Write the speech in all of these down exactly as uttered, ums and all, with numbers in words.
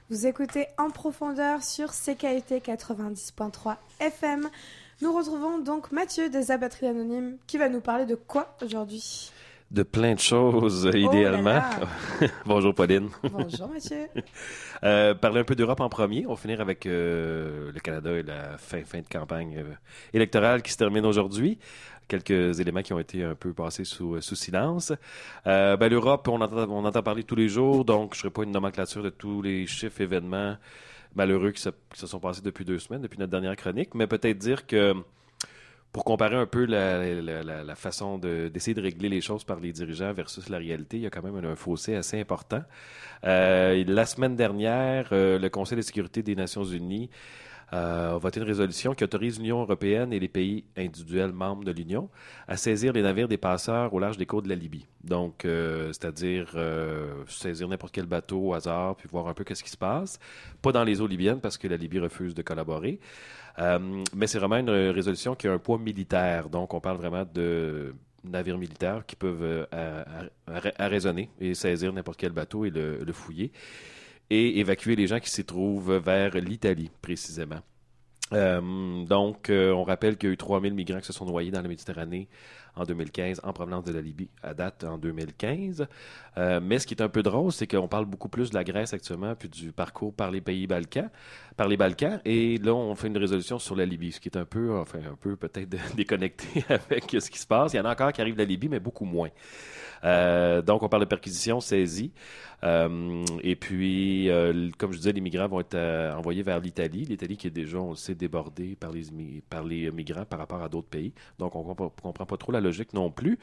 Vous écoutez En Profondeur sur C K U T quatre-vingt-dix point trois F M. Nous retrouvons donc Mathieu des Abatteries Anonymes qui va nous parler de quoi aujourd'hui? De plein de choses, Oh idéalement. là là. Bonjour, Pauline. Bonjour, Mathieu. euh, parler un peu d'Europe en premier. On va finir avec euh, le Canada et la fin, fin de campagne euh, électorale qui se termine aujourd'hui. Quelques éléments qui ont été un peu passés sous, sous silence. Euh, ben, L'Europe, on entend, on entend parler tous les jours, donc je ne ferai pas une nomenclature de tous les chiffres, événements malheureux qui se, qui se sont passés depuis deux semaines, depuis notre dernière chronique, mais peut-être dire que pour comparer un peu la, la, la, la façon de, d'essayer de régler les choses par les dirigeants versus la réalité, il y a quand même un, un fossé assez important. Euh, la semaine dernière, euh, le Conseil de sécurité des Nations unies euh, a voté une résolution qui autorise l'Union européenne et les pays individuels membres de l'Union à saisir les navires des passeurs au large des côtes de la Libye. Donc, euh, c'est-à-dire euh, saisir n'importe quel bateau au hasard puis voir un peu qu'est-ce qui se passe. Pas dans les eaux libyennes parce que la Libye refuse de collaborer. Euh, mais c'est vraiment une résolution qui a un poids militaire. Donc, on parle vraiment de navires militaires qui peuvent euh, à, à, à raisonner et saisir n'importe quel bateau et le, le fouiller et évacuer les gens qui s'y trouvent vers l'Italie, précisément. Euh, donc, euh, on rappelle qu'il y a eu trois mille migrants qui se sont noyés dans la Méditerranée en deux mille quinze, en provenance de la Libye, à date en deux mille quinze. Euh, mais ce qui est un peu drôle, c'est qu'on parle beaucoup plus de la Grèce actuellement, puis du parcours par les pays Balkans, par les Balkans, et là, on fait une résolution sur la Libye, ce qui est un peu, enfin, un peu peut-être déconnecté avec ce qui se passe. Il y en a encore qui arrivent de la Libye, mais beaucoup moins. Euh, donc, on parle de perquisition, saisie. Euh, et puis, euh, comme je disais, les migrants vont être euh, envoyés vers l'Italie. L'Italie qui est déjà, on le sait, débordée par les, par les migrants par rapport à d'autres pays. Donc, on ne comprend, comprend pas trop la logique non plus.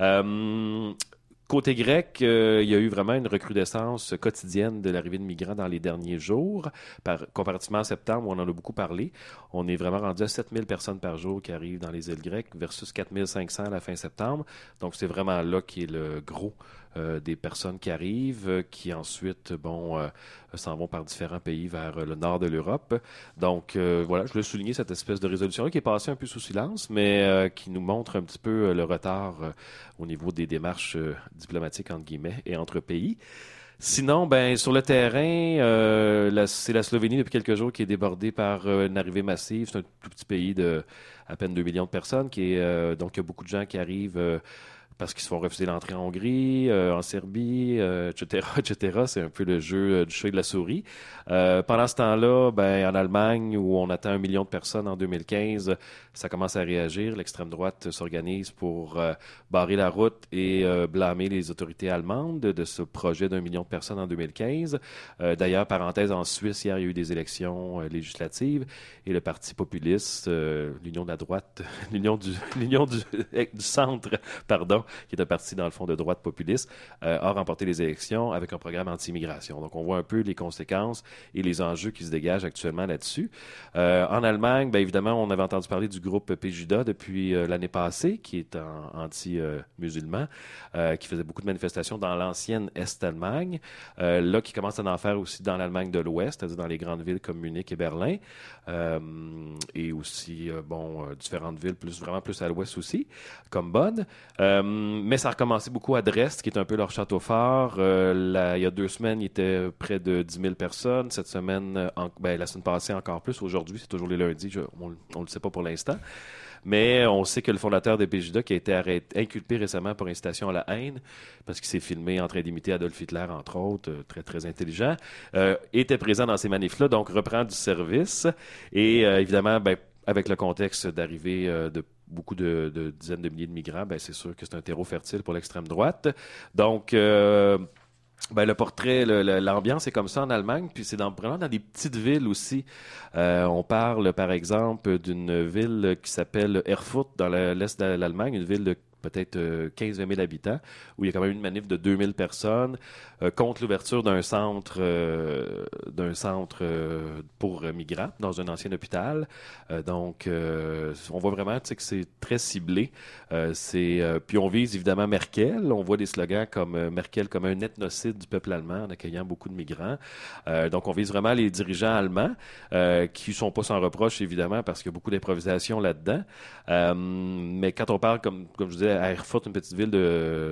Euh, Côté grec, euh, il y a eu vraiment une recrudescence quotidienne de l'arrivée de migrants dans les derniers jours, par, comparativement à septembre où on en a beaucoup parlé. On est vraiment rendu à sept mille personnes par jour qui arrivent dans les îles grecques versus quatre mille cinq cents à la fin septembre. Donc, c'est vraiment là qui est le gros euh, des personnes qui arrivent, euh, qui ensuite, bon, euh, s'en vont par différents pays vers euh, le nord de l'Europe. Donc, euh, voilà, je voulais souligner cette espèce de résolution-là qui est passée un peu sous silence, mais euh, qui nous montre un petit peu euh, le retard euh, au niveau des démarches euh, diplomatiques, entre guillemets, et entre pays. Sinon, ben sur le terrain, euh, la, c'est la Slovénie depuis quelques jours qui est débordée par euh, une arrivée massive. C'est un tout petit pays de à peine deux millions de personnes, qui est euh, donc il y a beaucoup de gens qui arrivent euh, parce qu'ils se font refuser l'entrée en Hongrie, euh, en Serbie, euh, et cetera, et cetera. C'est un peu le jeu euh, du chat et de la souris. Euh, pendant ce temps-là, ben, en Allemagne, où on attend un million de personnes en deux mille quinze, ça commence à réagir. L'extrême droite s'organise pour euh, barrer la route et euh, blâmer les autorités allemandes de, de ce projet d'un million de personnes en deux mille quinze. Euh, d'ailleurs, parenthèse, en Suisse, hier, il y a eu des élections euh, législatives et le Parti populiste, euh, l'Union de la droite, l'Union du, l'Union du, du centre, pardon, qui est un parti, dans le fond, de droite populiste, euh, a remporté les élections avec un programme anti-immigration. Donc, on voit un peu les conséquences et les enjeux qui se dégagent actuellement là-dessus. Euh, en Allemagne, bien évidemment, on avait entendu parler du groupe Pegida depuis euh, l'année passée, qui est en, anti-musulman, euh, qui faisait beaucoup de manifestations dans l'ancienne Est-Allemagne, euh, là, qui commence à en faire aussi dans l'Allemagne de l'Ouest, c'est-à-dire dans les grandes villes comme Munich et Berlin, euh, et aussi, euh, bon, euh, différentes villes, plus vraiment plus à l'Ouest aussi, comme Bonn. Euh, mais ça a recommencé beaucoup à Dresde, qui est un peu leur château fort. Euh, là, il y a deux semaines, il était près de dix mille personnes. Cette semaine, en, ben, la semaine passée, encore plus. Aujourd'hui, c'est toujours les lundis. Je, on ne le sait pas pour l'instant. Mais on sait que le fondateur de Pegida, qui a été arrêté, inculpé récemment pour incitation à la haine, parce qu'il s'est filmé en train d'imiter Adolf Hitler, entre autres, euh, très, très intelligent, euh, était présent dans ces manifs-là, donc reprend du service. Et euh, évidemment, ben, avec le contexte d'arrivée euh, de beaucoup de, de dizaines de milliers de migrants, ben c'est sûr que c'est un terreau fertile pour l'extrême droite. Donc, euh, ben, le portrait, le, le, l'ambiance est comme ça en Allemagne, puis c'est dans, vraiment dans des petites villes aussi. Euh, on parle, par exemple, d'une ville qui s'appelle Erfurt, dans le, l'est de l'Allemagne, une ville de peut-être euh, quinze à vingt mille habitants, où il y a quand même une manif de deux mille personnes euh, contre l'ouverture d'un centre, euh, d'un centre euh, pour euh, migrants dans un ancien hôpital. Euh, donc, euh, on voit vraiment que c'est très ciblé. Euh, c'est, euh, puis on vise évidemment Merkel. On voit des slogans comme euh, Merkel comme un ethnocide du peuple allemand en accueillant beaucoup de migrants. Euh, donc, on vise vraiment les dirigeants allemands euh, qui ne sont pas sans reproche, évidemment, parce qu'il y a beaucoup d'improvisation là-dedans. Euh, mais quand on parle, comme, comme je disais, à Erfurt, une petite ville de, de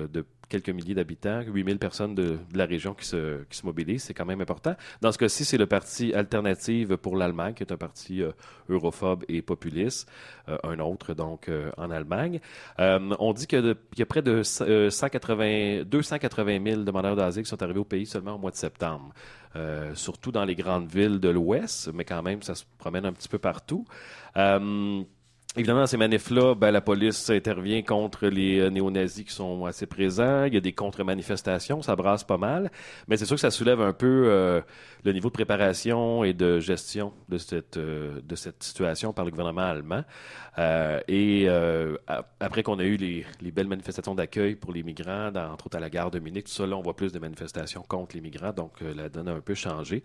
quelques milliers d'habitants, huit mille personnes de, de la région qui se, qui se mobilisent. C'est quand même important. Dans ce cas-ci, c'est le parti Alternative pour l'Allemagne, qui est un parti euh, europhobe et populiste. Euh, un autre, donc, euh, en Allemagne. Euh, on dit qu'il y a, de, qu'il y a près de euh, cent quatre-vingts, deux cent quatre-vingt mille demandeurs d'asile qui sont arrivés au pays seulement au mois de septembre. Euh, surtout dans les grandes villes de l'Ouest, mais quand même, ça se promène un petit peu partout. Euh, Évidemment, dans ces manifs-là, ben, la police intervient contre les euh, néo-nazis qui sont assez présents. Il y a des contre-manifestations, ça brasse pas mal. Mais c'est sûr que ça soulève un peu euh, le niveau de préparation et de gestion de cette, euh, de cette situation par le gouvernement allemand. Euh, et euh, après qu'on a eu les, les belles manifestations d'accueil pour les migrants, dans, entre autres à la gare de Munich, tout ça, là, on voit plus de manifestations contre les migrants. Donc, euh, la donne a un peu changé.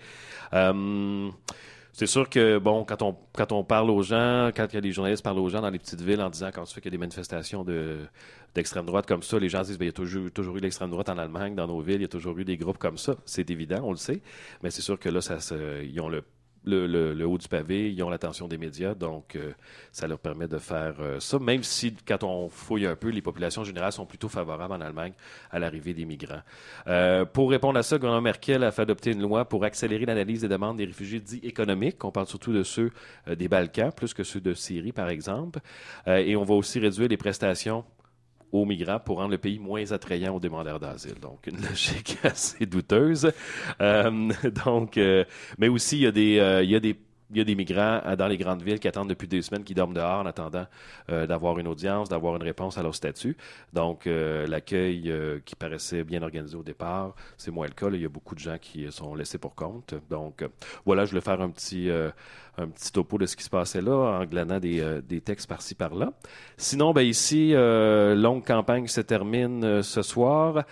Euh, C'est sûr que, bon, quand on, quand on parle aux gens, quand il y a des journalistes parlent aux gens dans les petites villes en disant quand tu fais qu'il y a des manifestations de, d'extrême droite comme ça, les gens disent, bien, il y a toujours, toujours eu l'extrême droite en Allemagne, dans nos villes, il y a toujours eu des groupes comme ça. C'est évident, on le sait. Mais c'est sûr que là, ça se, ils ont le Le, le, le haut du pavé, ils ont l'attention des médias, donc euh, ça leur permet de faire euh, ça, même si, quand on fouille un peu, les populations générales sont plutôt favorables en Allemagne à l'arrivée des migrants. Euh, pour répondre à ça, le gouvernement Merkel a fait adopter une loi pour accélérer l'analyse des demandes des réfugiés dits économiques. On parle surtout de ceux euh, des Balkans, plus que ceux de Syrie, par exemple. Euh, et on va aussi réduire les prestations aux migrants pour rendre le pays moins attrayant aux demandeurs d'asile. Donc, une logique assez douteuse. Euh, donc, euh, mais aussi, il y a des, euh, il y a des Il y a des migrants euh, dans les grandes villes qui attendent depuis deux semaines, qui dorment dehors en attendant euh, d'avoir une audience, d'avoir une réponse à leur statut. Donc, euh, l'accueil euh, qui paraissait bien organisé au départ, c'est moins le cas. Là. Il y a beaucoup de gens qui sont laissés pour compte. Donc, euh, voilà, je voulais faire un petit, euh, un petit topo de ce qui se passait là, en glanant des, euh, des textes par-ci, par-là. Sinon, ben ici, euh, longue campagne se termine euh, ce soir.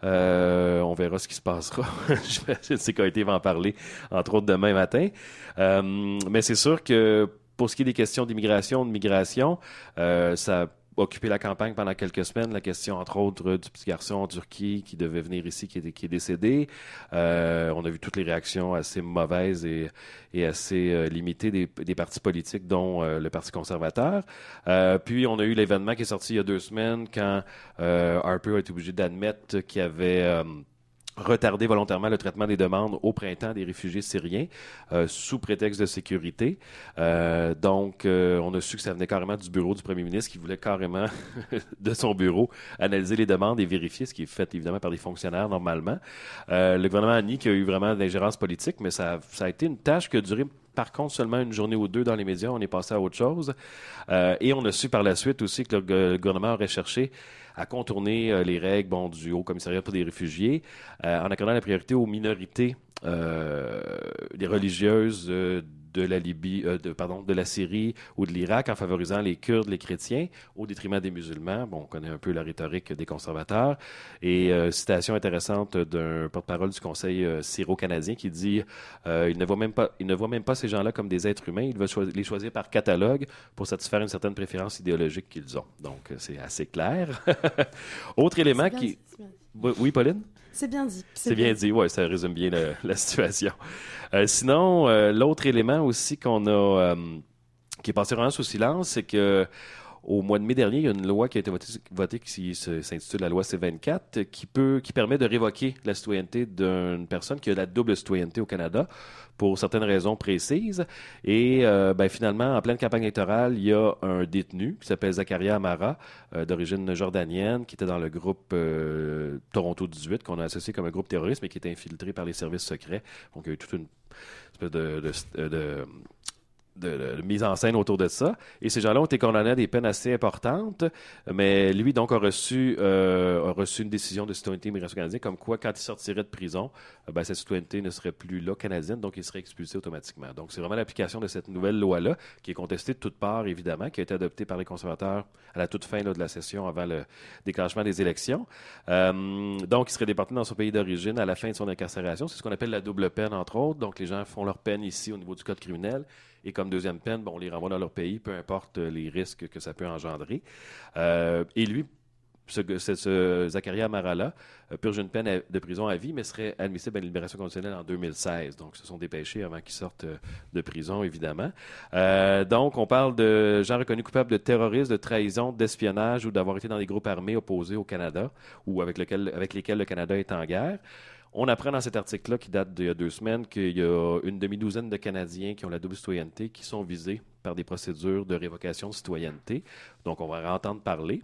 Euh, on verra ce qui se passera. J'imagine que C K A T va en parler, entre autres, demain matin. Euh, mais c'est sûr que pour ce qui est des questions d'immigration, de migration, euh, ça a occupé la campagne pendant quelques semaines. La question, entre autres, du petit garçon en Turquie qui devait venir ici, qui est, qui est décédé. Euh, on a vu toutes les réactions assez mauvaises et, et assez euh, limitées des, des partis politiques, dont euh, le Parti conservateur. Euh, puis, on a eu l'événement qui est sorti il y a deux semaines quand euh, Harper a été obligé d'admettre qu'il y avait... Euh, retarder volontairement le traitement des demandes au printemps des réfugiés syriens euh, sous prétexte de sécurité. Euh, donc, euh, on a su que ça venait carrément du bureau du premier ministre qui voulait carrément, de son bureau, analyser les demandes et vérifier, ce qui est fait évidemment par des fonctionnaires normalement. Euh, le gouvernement a nié qu'il y a eu vraiment de l'ingérence politique, mais ça, ça a été une tâche qui a duré par contre seulement une journée ou deux dans les médias. On est passé à autre chose. Euh, et on a su par la suite aussi que le, le gouvernement aurait cherché à contourner euh, les règles bon, du Haut Commissariat pour les réfugiés euh, en accordant la priorité aux minorités, euh, les religieuses euh, de la Libye, euh, de, pardon, de la Syrie ou de l'Irak, en favorisant les Kurdes, les chrétiens, au détriment des musulmans. Bon, on connaît un peu la rhétorique des conservateurs. Et euh, citation intéressante d'un porte-parole du Conseil euh, syro-canadien qui dit euh, il ne voit même pas, il ne voit même pas ces gens-là comme des êtres humains. Il veut choi- les choisir par catalogue pour satisfaire une certaine préférence idéologique qu'ils ont. Donc, euh, c'est assez clair. Autre élément qui... Dit, oui, Pauline? C'est bien dit. C'est, c'est bien, bien dit, oui, ça résume bien le, la situation. Euh, sinon, euh, l'autre élément aussi qu'on a, euh, qui est passé vraiment sous silence, c'est que au mois de mai dernier, il y a une loi qui a été votée, votée qui s'intitule la loi C vingt-quatre, qui peut, qui permet de révoquer la citoyenneté d'une personne qui a la double citoyenneté au Canada pour certaines raisons précises. Et euh, ben, finalement, en pleine campagne électorale, il y a un détenu qui s'appelle Zakaria Amara, euh, d'origine jordanienne, qui était dans le groupe euh, Toronto dix-huit, qu'on a associé comme un groupe terroriste, mais qui était infiltré par les services secrets. Donc, il y a eu toute une espèce de... de, de De, de, de mise en scène autour de ça. Et ces gens-là ont été condamnés à des peines assez importantes, mais lui, donc, a reçu, euh, a reçu une décision de citoyenneté immigration canadienne, comme quoi, quand il sortirait de prison, euh, ben, sa citoyenneté ne serait plus là canadienne, donc il serait expulsé automatiquement. Donc, c'est vraiment l'application de cette nouvelle loi-là, qui est contestée de toutes parts, évidemment, qui a été adoptée par les conservateurs à la toute fin là, de la session, avant le déclenchement des élections. Euh, donc, il serait déporté dans son pays d'origine à la fin de son incarcération. C'est ce qu'on appelle la double peine, entre autres. Donc, les gens font leur peine ici au niveau du code criminel. Et comme deuxième peine, bon, on les renvoie dans leur pays, peu importe les risques que ça peut engendrer. Euh, et lui, ce, ce, ce Zakaria Amara-là euh, purge une peine à, de prison à vie, mais serait admissible à une libération conditionnelle en deux mille seize. Donc, se sont dépêchés avant qu'ils sortent euh, de prison, évidemment. Euh, donc, on parle de gens reconnus coupables de terrorisme, de trahison, d'espionnage ou d'avoir été dans des groupes armés opposés au Canada ou avec, lequel, avec lesquels le Canada est en guerre. On apprend dans cet article-là, qui date d'il y a deux semaines, qu'il y a une demi-douzaine de Canadiens qui ont la double citoyenneté qui sont visés par des procédures de révocation de citoyenneté. Donc, on va en entendre parler.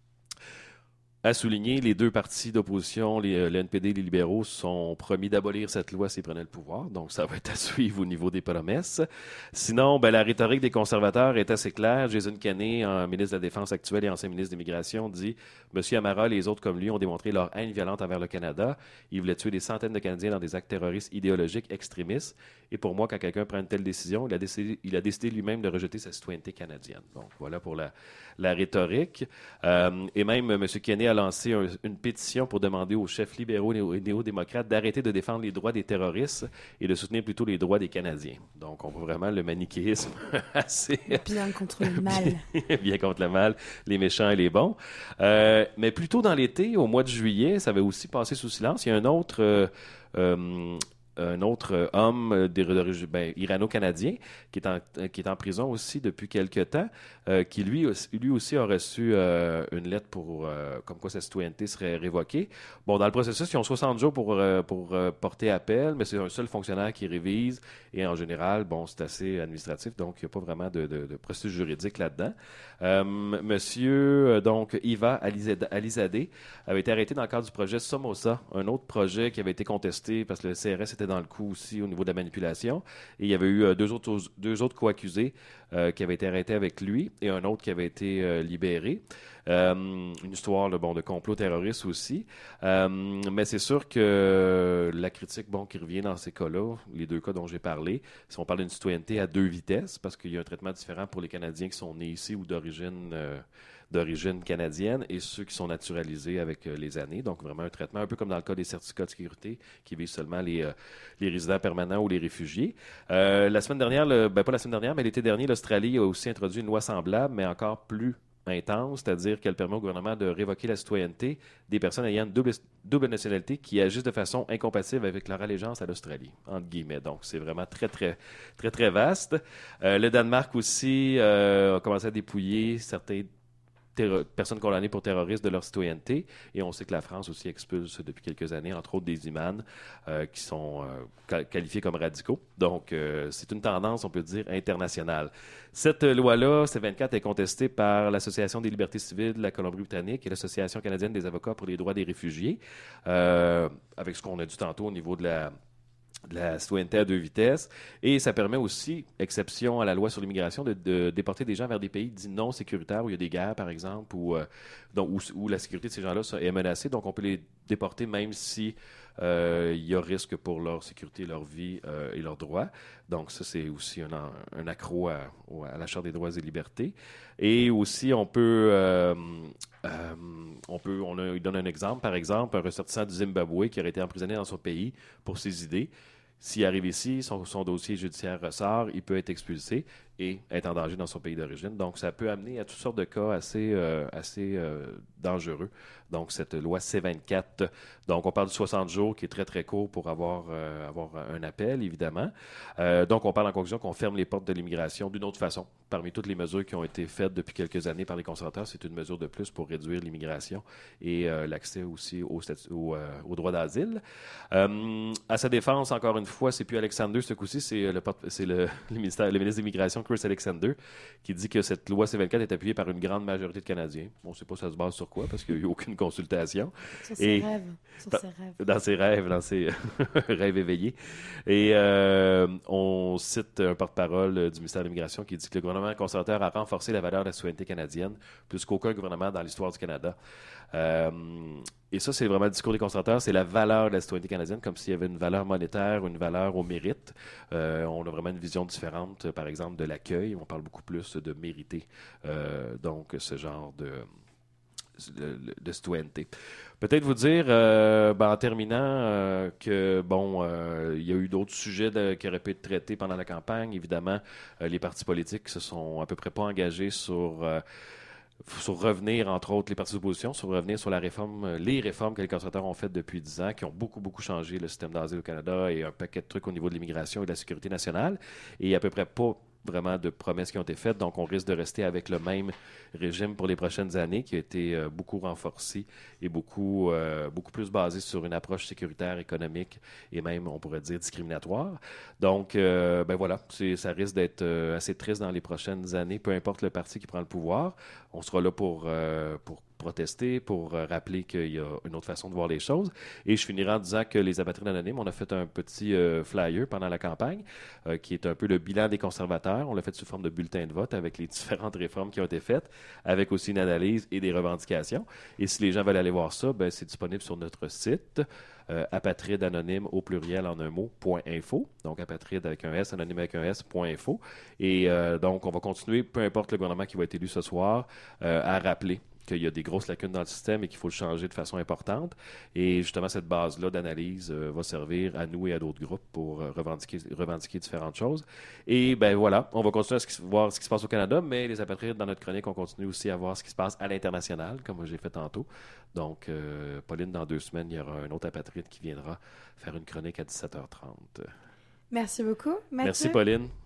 À souligner, les deux partis d'opposition, les, le N P D et les libéraux, sont promis d'abolir cette loi s'ils prenaient le pouvoir. Donc, ça va être à suivre au niveau des promesses. Sinon, ben, la rhétorique des conservateurs est assez claire. Jason Kenney, un ministre de la Défense actuel et ancien ministre de l'Immigration, dit « M. Amara et les autres comme lui ont démontré leur haine violente envers le Canada. Ils voulaient tuer des centaines de Canadiens dans des actes terroristes idéologiques extrémistes. Et pour moi, quand quelqu'un prend une telle décision, il a décidé, il a décidé lui-même de rejeter sa citoyenneté canadienne. » Donc, voilà pour la, la rhétorique. Euh, et même, M. Kenney a lancé un, une pétition pour demander aux chefs libéraux et néo-démocrates d'arrêter de défendre les droits des terroristes et de soutenir plutôt les droits des Canadiens. Donc, on voit vraiment le manichéisme assez... Bien contre le mal. bien, bien contre le mal, les méchants et les bons. Euh, mais plus tôt dans l'été, au mois de juillet, ça avait aussi passé sous silence. Il y a un autre... Euh, euh, un autre homme d'origine ben, irano-canadien qui est, en, qui est en prison aussi depuis quelque temps, euh, qui lui, lui aussi a reçu euh, une lettre pour euh, comme quoi sa citoyenneté serait révoquée. Bon, dans le processus, ils ont soixante jours pour, euh, pour euh, porter appel, mais c'est un seul fonctionnaire qui révise et en général, bon, c'est assez administratif, donc il n'y a pas vraiment de, de, de processus juridique là-dedans. Euh, monsieur, donc, Iva Alizadeh avait été arrêté dans le cadre du projet Somoza, un autre projet qui avait été contesté parce que le C R S était dans le coup aussi au niveau de la manipulation. Et il y avait eu euh, deux autres, deux autres co-accusés euh, qui avaient été arrêtés avec lui et un autre qui avait été euh, libéré. Euh, une histoire là, bon, de complot terroriste aussi. Euh, mais c'est sûr que la critique bon, qui revient dans ces cas-là, les deux cas dont j'ai parlé, si on parle d'une citoyenneté à deux vitesses, parce qu'il y a un traitement différent pour les Canadiens qui sont nés ici ou d'origine... Euh, d'origine canadienne et ceux qui sont naturalisés avec euh, les années. Donc, vraiment un traitement un peu comme dans le cas des certificats de sécurité qui visent seulement les, euh, les résidents permanents ou les réfugiés. Euh, la semaine dernière, le, ben pas la semaine dernière, mais l'été dernier, l'Australie a aussi introduit une loi semblable, mais encore plus intense, c'est-à-dire qu'elle permet au gouvernement de révoquer la citoyenneté des personnes ayant une double, double nationalité qui agissent de façon incompatible avec leur allégeance à l'Australie, entre guillemets. Donc, c'est vraiment très, très, très, très vaste. Euh, le Danemark aussi euh, a commencé à dépouiller certains personnes condamnées pour terrorisme de leur citoyenneté. Et on sait que la France aussi expulse depuis quelques années, entre autres des imams euh, qui sont euh, qualifiés comme radicaux. Donc, euh, c'est une tendance, on peut dire, internationale. Cette loi-là, C vingt-quatre, est contestée par l'Association des libertés civiles de la Colombie-Britannique et l'Association canadienne des avocats pour les droits des réfugiés, euh, avec ce qu'on a dit tantôt au niveau de la de la citoyenneté à deux vitesses. Et ça permet aussi, exception à la loi sur l'immigration, de, de déporter des gens vers des pays dits non sécuritaires, où il y a des guerres, par exemple, ou euh, donc, où, où la sécurité de ces gens-là est menacée. Donc, on peut les déporter même si euh, il y a risque pour leur sécurité, leur vie euh, et leurs droits. Donc, ça, c'est aussi un, un accroc à, à la Charte des droits et libertés. Et aussi, on peut... Euh, euh, on peut, on a, il donne un exemple, par exemple, un ressortissant du Zimbabwe qui aurait été emprisonné dans son pays pour ses idées. S'il arrive ici, son, son dossier judiciaire ressort, il peut être expulsé et être en danger dans son pays d'origine. Donc, ça peut amener à toutes sortes de cas assez, euh, assez euh, dangereux. Donc, cette loi C vingt-quatre. Donc, on parle de soixante jours, qui est très, très court pour avoir, euh, avoir un appel, évidemment. Euh, donc, on parle en conclusion qu'on ferme les portes de l'immigration d'une autre façon. Parmi toutes les mesures qui ont été faites depuis quelques années par les conservateurs, c'est une mesure de plus pour réduire l'immigration et euh, l'accès aussi au, statut, au, euh, au droit d'asile. Euh, à sa défense, encore une fois, c'est plus Alexander ce coup-ci, c'est le, c'est le, le, ministère, le ministre de l'Immigration, Chris Alexander, qui dit que cette loi C vingt-quatre est appuyée par une grande majorité de Canadiens. On ne sait pas ça se base sur quoi, parce qu'il n'y a eu aucune consultation. Sur ses et, rêves. Sur dans, ses rêves. Dans ses rêves, dans ses rêves éveillés. Et euh, on cite un porte-parole du ministère de l'Immigration qui dit que le gouvernement conservateur a renforcé la valeur de la souveraineté canadienne plus qu'aucun gouvernement dans l'histoire du Canada. Euh, et ça, c'est vraiment le discours des conservateurs, c'est la valeur de la citoyenneté canadienne, comme s'il y avait une valeur monétaire, une valeur au mérite. Euh, on a vraiment une vision différente, par exemple, de l'accueil. On parle beaucoup plus de mériter, euh, donc, ce genre de... de, de citoyenneté. Peut-être vous dire, euh, ben, en terminant, euh, que bon, euh, il y a eu d'autres sujets de, qui auraient pu être traités pendant la campagne. Évidemment, euh, les partis politiques se sont à peu près pas engagés sur euh, sur revenir, entre autres, les partis d'opposition, sur revenir sur la réforme, les réformes que les conservateurs ont faites depuis dix ans, qui ont beaucoup, beaucoup changé le système d'asile au Canada et un paquet de trucs au niveau de l'immigration et de la sécurité nationale. Et il n'y a à peu près pas vraiment de promesses qui ont été faites. Donc, on risque de rester avec le même régime pour les prochaines années, qui a été euh, beaucoup renforcé et beaucoup, euh, beaucoup plus basé sur une approche sécuritaire, économique et même, on pourrait dire, discriminatoire. Donc, euh, ben voilà, c'est, ça risque d'être euh, assez triste dans les prochaines années, peu importe le parti qui prend le pouvoir. On sera là pour, euh, pour protester, pour euh, rappeler qu'il y a une autre façon de voir les choses. Et je finirai en disant que les apatrides anonymes, on a fait un petit euh, flyer pendant la campagne, euh, qui est un peu le bilan des conservateurs. On l'a fait sous forme de bulletin de vote avec les différentes réformes qui ont été faites, avec aussi une analyse et des revendications. Et si les gens veulent aller voir ça, ben, c'est disponible sur notre site. Euh, apatride anonyme au pluriel en un mot, point info. Donc, apatride avec un S, anonyme avec un S, point info. Et euh, donc, on va continuer, peu importe le gouvernement qui va être élu ce soir, euh, à rappeler qu'il y a des grosses lacunes dans le système et qu'il faut le changer de façon importante. Et justement, cette base-là d'analyse euh, va servir à nous et à d'autres groupes pour euh, revendiquer, revendiquer différentes choses. Et ben voilà, on va continuer à ce qui, voir ce qui se passe au Canada, mais les apatrides, dans notre chronique, on continue aussi à voir ce qui se passe à l'international, comme j'ai fait tantôt. Donc, euh, Pauline, dans deux semaines, il y aura un autre apatride qui viendra faire une chronique à dix-sept heures trente. Merci beaucoup, Mathieu. Merci, Pauline.